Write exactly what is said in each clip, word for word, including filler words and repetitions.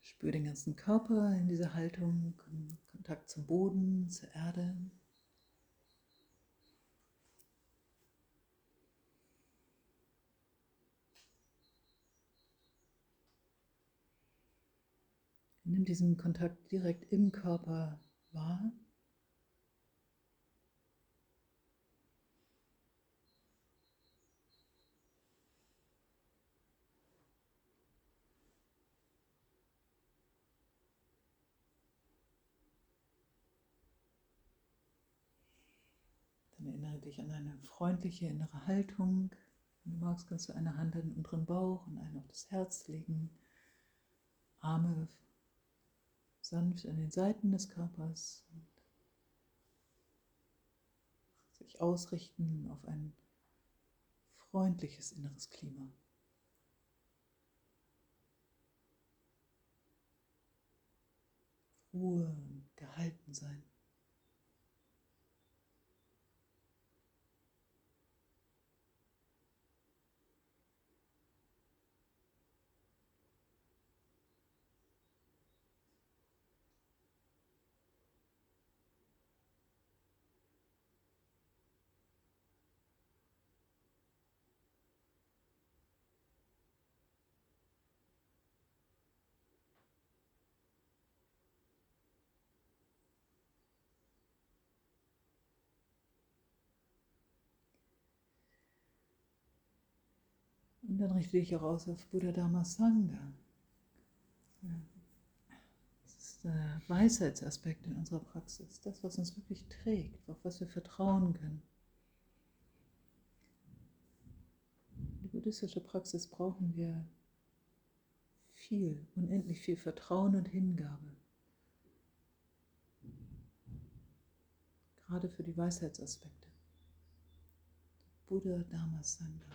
Spür den ganzen Körper in dieser Haltung, Kontakt zum Boden, zur Erde. Nimm diesen Kontakt direkt im Körper wahr. Dann erinnere dich an eine freundliche innere Haltung. Wenn du magst, kannst du eine Hand an den unteren Bauch und eine auf das Herz legen. Arme sanft an den Seiten des Körpers. Und sich ausrichten auf ein freundliches inneres Klima. Ruhe und gehalten sein. Und dann richte dich auch aus auf Buddha Dharma Sangha. Das ist der Weisheitsaspekt in unserer Praxis, das, was uns wirklich trägt, auf was wir vertrauen können. Die buddhistische Praxis brauchen wir viel, unendlich viel Vertrauen und Hingabe. Gerade für die Weisheitsaspekte. Buddha Dharma Sangha.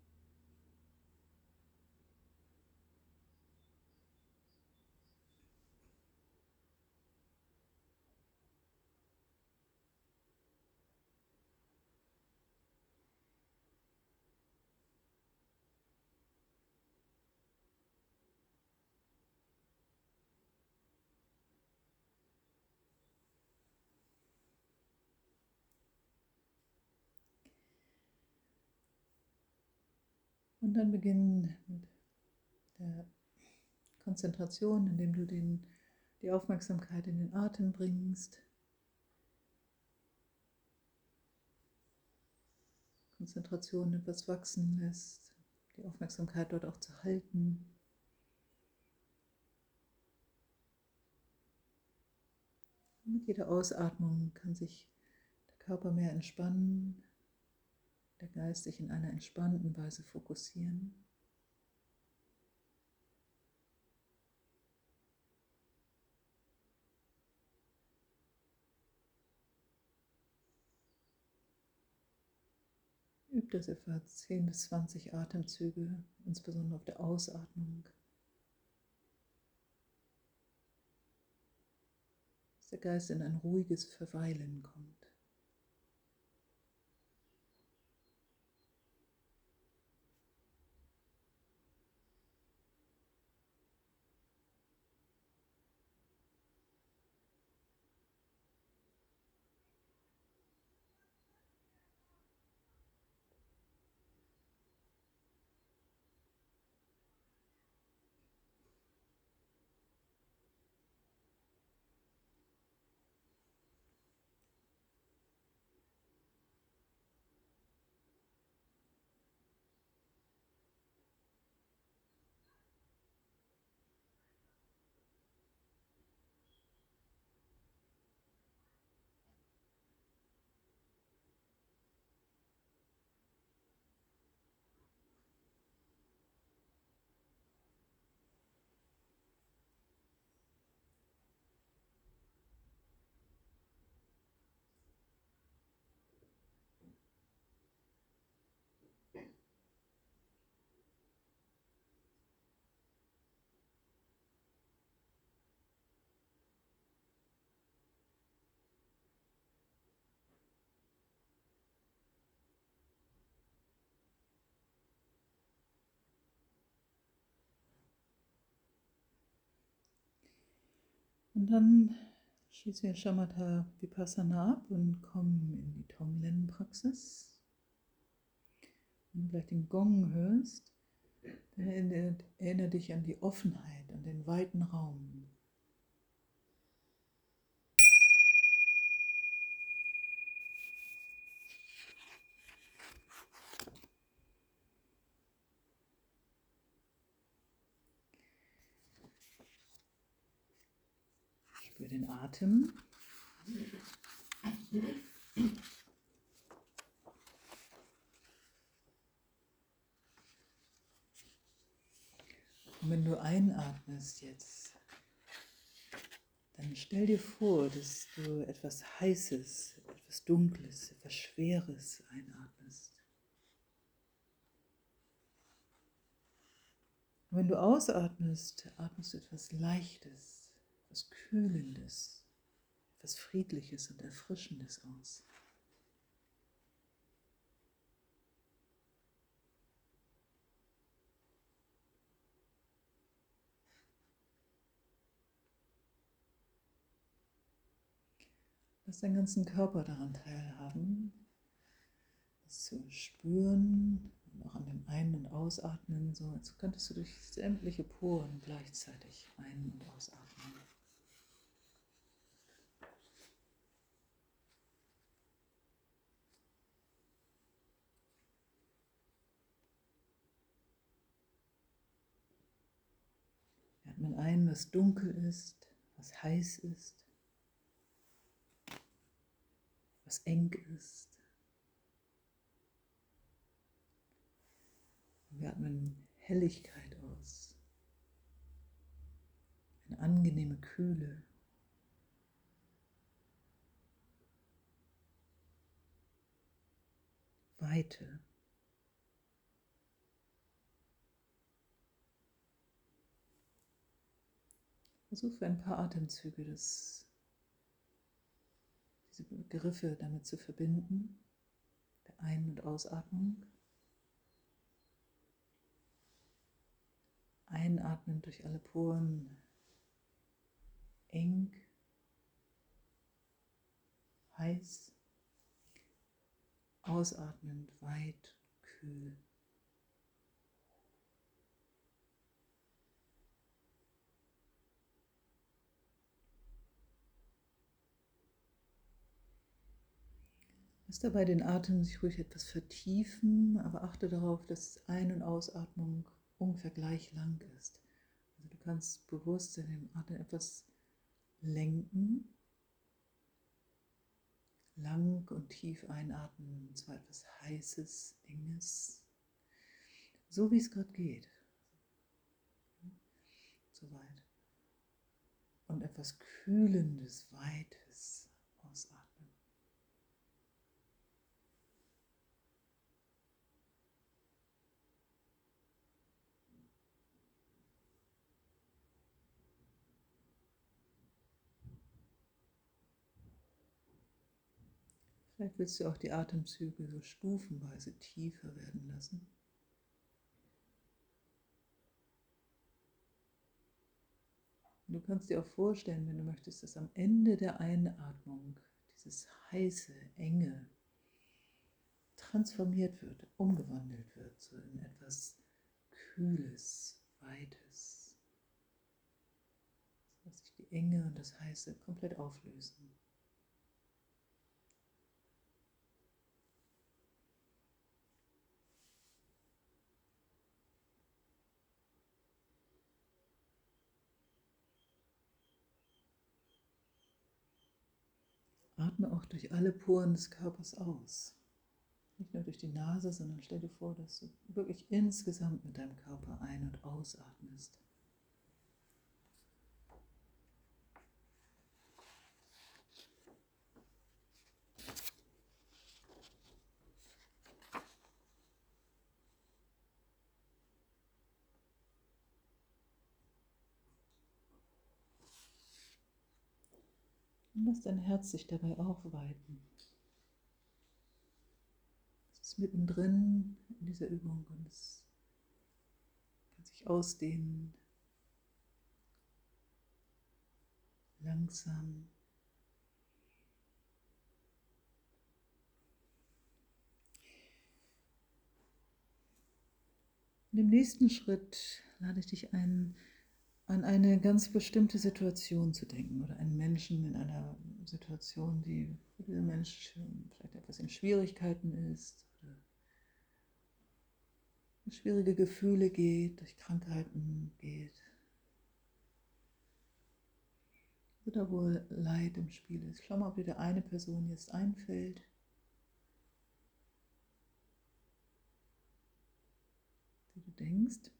Und dann beginnen mit der Konzentration, indem du den, die Aufmerksamkeit in den Atem bringst. Konzentration etwas wachsen lässt, die Aufmerksamkeit dort auch zu halten. Und mit jeder Ausatmung kann sich der Körper mehr entspannen, der Geist sich in einer entspannten Weise fokussieren. Übt das etwa zehn bis zwanzig Atemzüge, insbesondere auf der Ausatmung. Dass der Geist in ein ruhiges Verweilen kommt. Und dann schließen wir Shamatha Vipassana ab und kommen in die Tonglen-Praxis. Wenn du gleich den Gong hörst, dann erinnere, erinnere dich an die Offenheit, an den weiten Raum. Spür den Atem. Und wenn du einatmest jetzt, dann stell dir vor, dass du etwas Heißes, etwas Dunkles, etwas Schweres einatmest. Und wenn du ausatmest, atmest du etwas Leichtes, etwas Kühlendes, etwas Friedliches und Erfrischendes aus. Lass deinen ganzen Körper daran teilhaben, das zu spüren und auch an dem Ein- und Ausatmen, so als könntest du durch sämtliche Poren gleichzeitig ein- und ausatmen. Wir atmen ein, was dunkel ist, was heiß ist, was eng ist. Wir atmen Helligkeit aus, eine angenehme Kühle. Weite. Versuch für ein paar Atemzüge das, diese Begriffe damit zu verbinden, der Ein- und Ausatmung. Einatmen durch alle Poren, eng, heiß, ausatmend, weit, kühl. Lass dabei den Atem sich ruhig etwas vertiefen, aber achte darauf, dass Ein- und Ausatmung ungefähr gleich lang ist. Also du kannst bewusst in dem Atem etwas lenken, lang und tief einatmen, und zwar etwas Heißes, Enges, so wie es gerade geht. Soweit. Und etwas Kühlendes, Weites ausatmen. Vielleicht willst du auch die Atemzüge so stufenweise tiefer werden lassen. Und du kannst dir auch vorstellen, wenn du möchtest, dass am Ende der Einatmung dieses heiße, enge transformiert wird, umgewandelt wird, so in etwas Kühles, Weites, dass sich die Enge und das Heiße komplett auflösen. Atme auch durch alle Poren des Körpers aus. Nicht nur durch die Nase, sondern stell dir vor, dass du wirklich insgesamt mit deinem Körper ein- und ausatmest. Und lass dein Herz sich dabei auch weiten. Es ist mittendrin in dieser Übung und es kann sich ausdehnen. langsam. Und im nächsten Schritt lade ich dich ein, an eine ganz bestimmte Situation zu denken oder einen Menschen in einer Situation, die für diesen Menschen vielleicht etwas in Schwierigkeiten ist oder durch schwierige Gefühle geht, durch Krankheiten geht oder wo Leid im Spiel ist. Schau mal, ob dir da eine Person jetzt einfällt, die du denkst.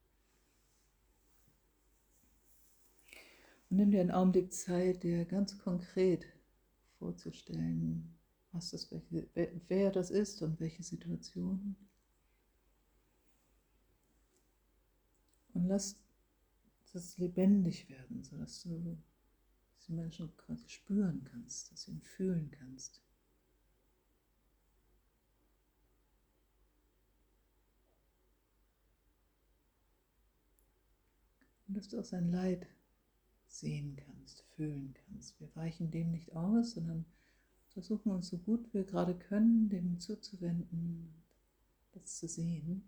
Und nimm dir einen Augenblick Zeit, dir ganz konkret vorzustellen, was das, welche, wer das ist und welche Situation. Und lass das lebendig werden, sodass du diese Menschen quasi spüren kannst, dass du ihn fühlen kannst. Und dass du auch sein Leid sehen kannst, fühlen kannst. Wir weichen dem nicht aus, sondern versuchen uns so gut wir gerade können, dem zuzuwenden, das zu sehen.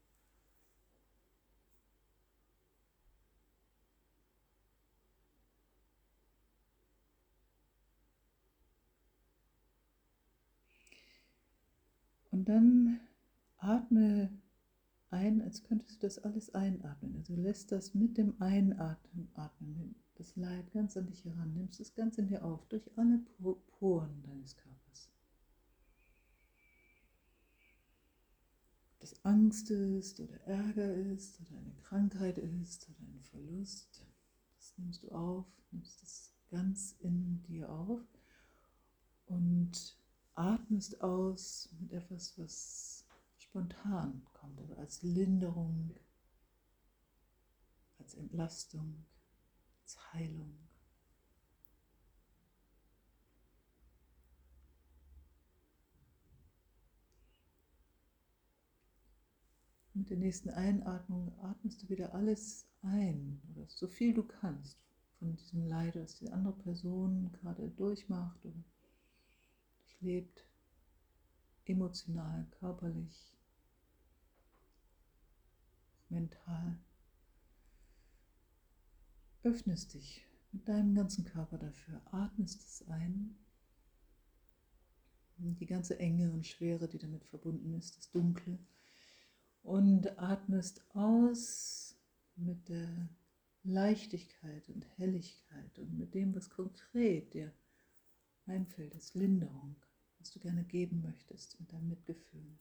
Und dann atme ein, als könntest du das alles einatmen. Also du lässt das mit dem Einatmen, atmen, das Leid ganz an dich heran, nimmst es ganz in dir auf, durch alle Poren deines Körpers. Ob das Angst ist oder Ärger ist oder eine Krankheit ist oder ein Verlust, das nimmst du auf, nimmst es ganz in dir auf und atmest aus mit etwas, was spontan kommt, also als Linderung, als Entlastung, als Heilung. Mit der nächsten Einatmung atmest du wieder alles ein, oder so viel du kannst, von diesem Leid, das die andere Person gerade durchmacht oder durchlebt, emotional, körperlich, mental. Öffnest dich mit deinem ganzen Körper dafür, atmest es ein, die ganze Enge und Schwere, die damit verbunden ist, das Dunkle, und atmest aus mit der Leichtigkeit und Helligkeit und mit dem, was konkret dir einfällt, als Linderung, was du gerne geben möchtest, mit deinem Mitgefühl.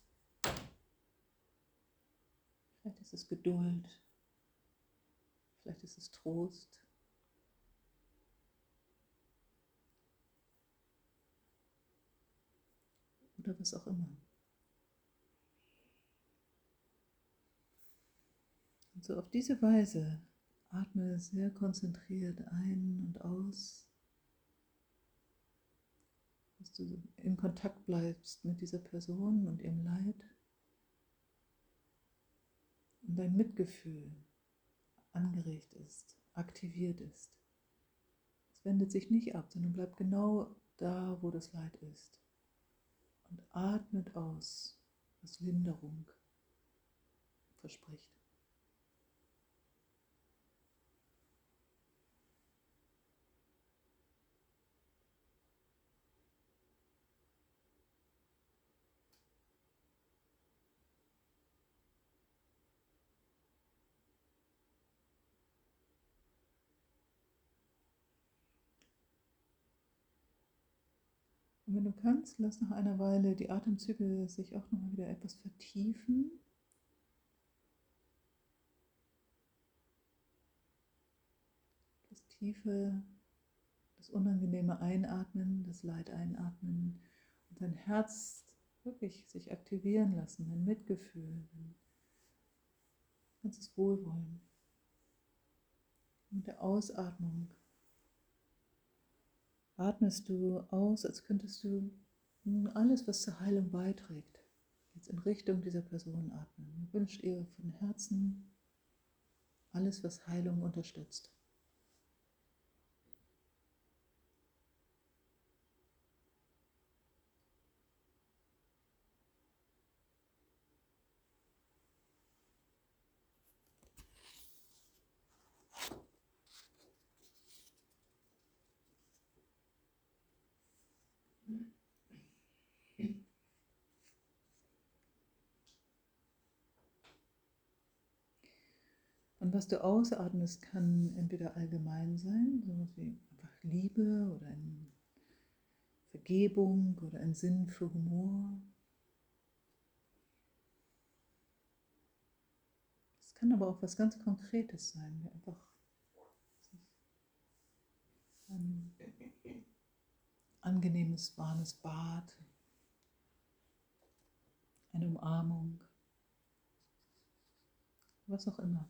Vielleicht ist es Geduld, vielleicht ist es Trost. Oder was auch immer. Und so auf diese Weise atme sehr konzentriert ein und aus, dass du in Kontakt bleibst mit dieser Person und ihrem Leid und dein Mitgefühl angeregt ist, aktiviert ist. Es wendet sich nicht ab, sondern bleibt genau da, wo das Leid ist. Und atmet aus, was Linderung verspricht. Und wenn du kannst, lass nach einer Weile die Atemzüge sich auch noch mal wieder etwas vertiefen. Das tiefe, das unangenehme Einatmen, das Leid einatmen und dein Herz wirklich sich aktivieren lassen, dein Mitgefühl, dein ganzes Wohlwollen. Mit der Ausatmung atmest du aus, als könntest du alles, was zur Heilung beiträgt, jetzt in Richtung dieser Person atmen. Du wünschst ihr von Herzen alles, was Heilung unterstützt. Und was du ausatmest, kann entweder allgemein sein, so wie einfach Liebe oder ein Vergebung oder ein Sinn für Humor. Es kann aber auch was ganz Konkretes sein, wie einfach ein angenehmes, warmes Bad, eine Umarmung, was auch immer.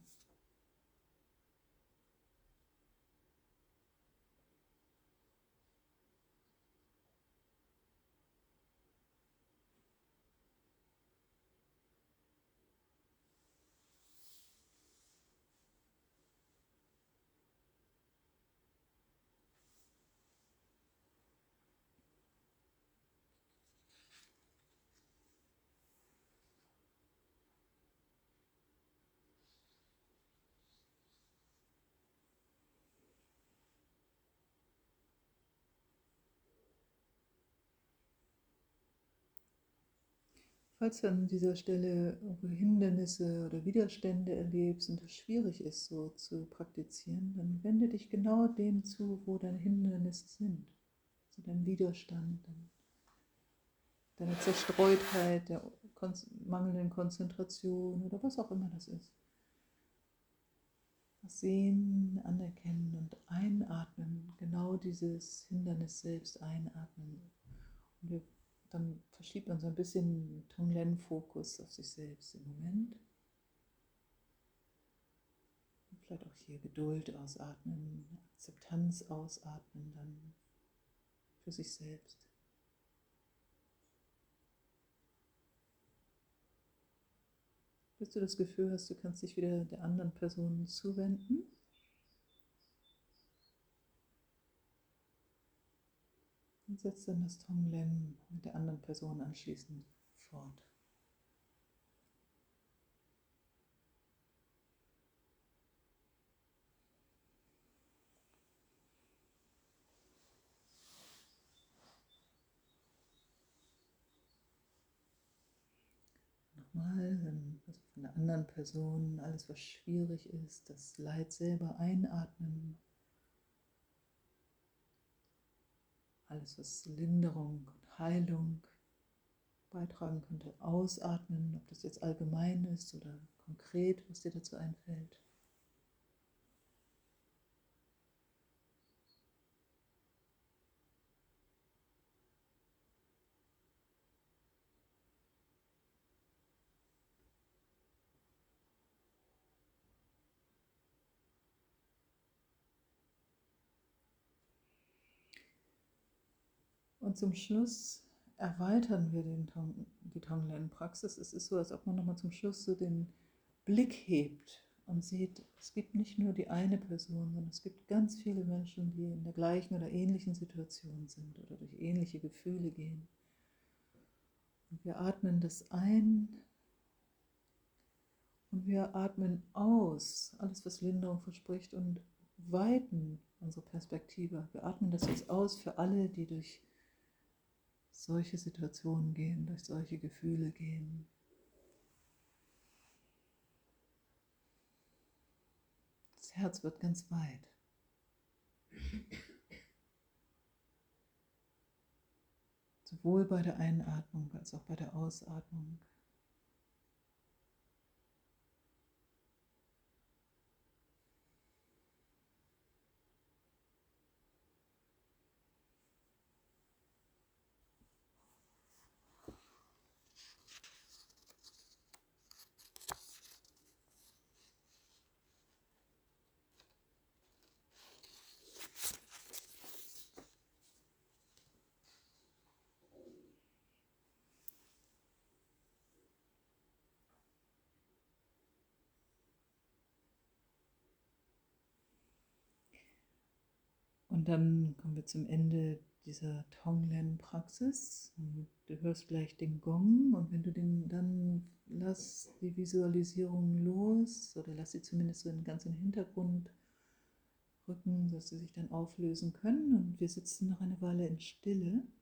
Falls du an dieser Stelle Hindernisse oder Widerstände erlebst und es schwierig ist, so zu praktizieren, dann wende dich genau dem zu, wo deine Hindernisse sind. Also dein Widerstand, deine Zerstreutheit, der mangelnden Konzentration oder was auch immer das ist. Das Sehen, anerkennen und einatmen, genau dieses Hindernis selbst einatmen. Und wir Dann verschiebt man so ein bisschen Tonglen-Fokus auf sich selbst im Moment. Und vielleicht auch hier Geduld ausatmen, Akzeptanz ausatmen dann für sich selbst. Bis du das Gefühl hast, du kannst dich wieder der anderen Person zuwenden. Und setzt dann das Tonglen mit der anderen Person anschließend fort. Nochmal, also von der anderen Person, alles was schwierig ist, das Leid selber einatmen. Alles was Linderung und Heilung beitragen könnte, ausatmen, ob das jetzt allgemein ist oder konkret, was dir dazu einfällt. Und zum Schluss erweitern wir den Tong, die Tonglen-Praxis. Es ist so, als ob man nochmal zum Schluss so den Blick hebt und sieht, es gibt nicht nur die eine Person, sondern es gibt ganz viele Menschen, die in der gleichen oder ähnlichen Situation sind oder durch ähnliche Gefühle gehen. Und wir atmen das ein und wir atmen aus, alles was Linderung verspricht, und weiten unsere Perspektive. Wir atmen das jetzt aus für alle, die durch solche Situationen gehen, durch solche Gefühle gehen. Das Herz wird ganz weit. Sowohl bei der Einatmung als auch bei der Ausatmung. Und dann kommen wir zum Ende dieser Tonglen-Praxis. Du hörst gleich den Gong, und wenn du den dann lass die Visualisierung los oder lass sie zumindest so in ganz in den Hintergrund rücken, dass sie sich dann auflösen können. Und wir sitzen noch eine Weile in Stille.